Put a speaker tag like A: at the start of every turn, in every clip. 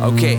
A: Окей.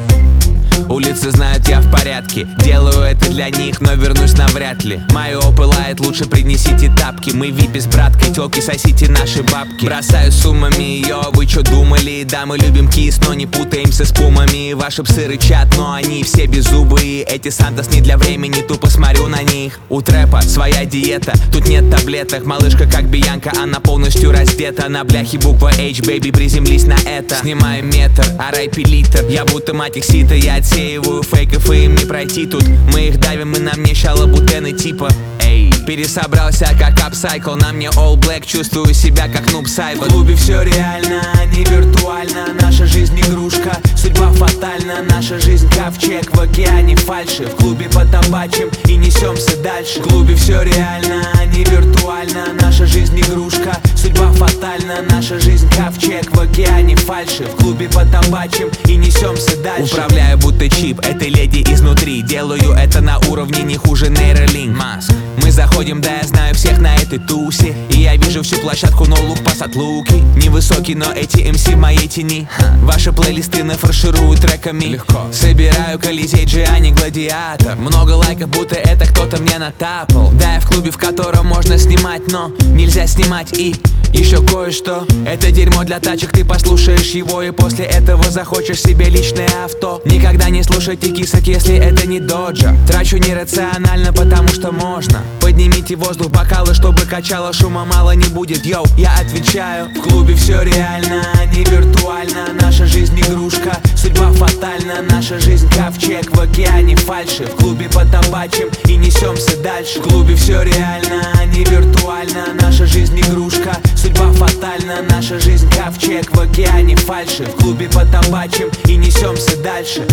A: Улицы знают, я в порядке. Делаю это для них, но вернусь навряд ли. Мое пылает, лучше принесите тапки. Мы випи с браткой, тёлки, сосите наши бабки. Бросаю суммами ее, вы чё думали? Да, мы любим кис, но не путаемся с пумами. Ваши псы рычат, но они все беззубые. Эти Сантос не для времени, тупо смотрю на них. У трэпа своя диета, тут нет таблеток. Малышка как Бьянка, она полностью раздета. На бляхе буква H, baby, приземлись на это. Снимаю метр, R.I.P. литр. Я будто мать их сита, я отсеиваю фейков, и им не пройти тут. Мы их давим, и на мне шалобутены типа. Эй, пересобрался как апсайкл, на мне all black, чувствую себя как нуб сайбер. В клубе все реально, а не виртуально. Наша жизнь игрушка, судьба фатальна. Наша жизнь ковчег в океане фальши. В клубе потабачим и несемся дальше. В клубе все реально, а не виртуально. Наша жизнь игрушка, судьба фатальна. Наша жизнь ковчег в океане фальши. В клубе потабачим и несемся дальше. Управляю будто чип этой леди изнутри. Делаю это на уровне не хуже нейролинк. Маск. Мы заходим, да я знаю всех на этой тусе. И я вижу всю площадку, но лук пасат луки. Невысокий, но эти МС в моей тени. Ваши плейлисты нафарширую треками. Легко. Собираю Колизей, Джиани, Гладиатор. Много лайков, будто это кто-то мне натапал. Да, я в клубе, в котором можно снимать, но нельзя снимать и еще кое-что. Это дерьмо для тачек, ты послушаешь его и после этого захочешь себе личное авто. Никогда не слушайте кисок, если это не доджа. Трачу нерационально, потому что можно. Поднимите в воздух бокалы, чтобы качало, шума мало не будет. Йоу, я отвечаю. В клубе все реально, а не виртуально. Наша жизнь игрушка, судьба фатальна. Наша жизнь ковчег в океане фальши. В клубе потабачим и несемся дальше. В клубе все реально, а не виртуально. Наша жизнь игрушка, судьба фатальна. Наша жизнь ковчег в океане фальши. В клубе потабачим и несемся дальше.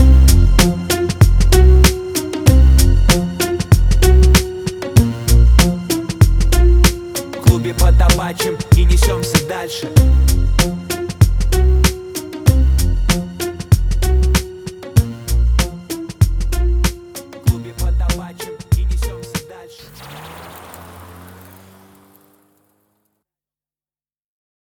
A: В клубе потабачим и несемся дальше.